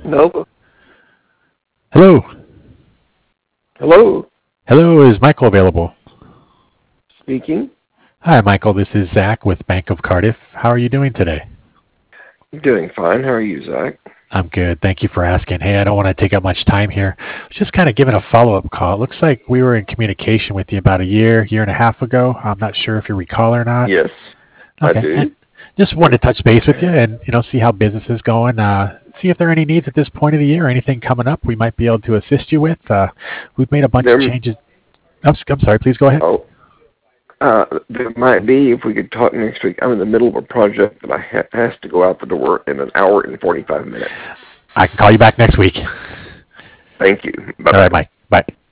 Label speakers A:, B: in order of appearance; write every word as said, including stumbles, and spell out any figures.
A: No.
B: Hello.
A: Hello.
B: Hello, is Michael available?
A: Speaking.
B: Hi, Michael. This is Zach with Bank of Cardiff. How are you doing today?
A: I'm doing fine. How are you, Zach?
B: I'm good. Thank you for asking. Hey, I don't want to take up much time here. Just kind of giving a follow-up call. It looks like we were in communication with you about a year, year and a half ago. I'm not sure if you recall or not.
A: Yes, I
B: Okay.
A: do.
B: And just wanted to touch base with you and, you know, see how business is going. Uh, see if there are any needs at this point of the year or anything coming up we might be able to assist you with. Uh, we've made a bunch of
A: There,
B: changes. I'm, I'm sorry. Please go ahead.
A: oh, uh, there might be if we could talk next week. I'm in the middle of a project that I ha- has to go out the door in an hour and forty-five minutes.
B: I can call you back next week.
A: Thank you. Bye
B: All right,
A: bye.
B: Mike. Bye.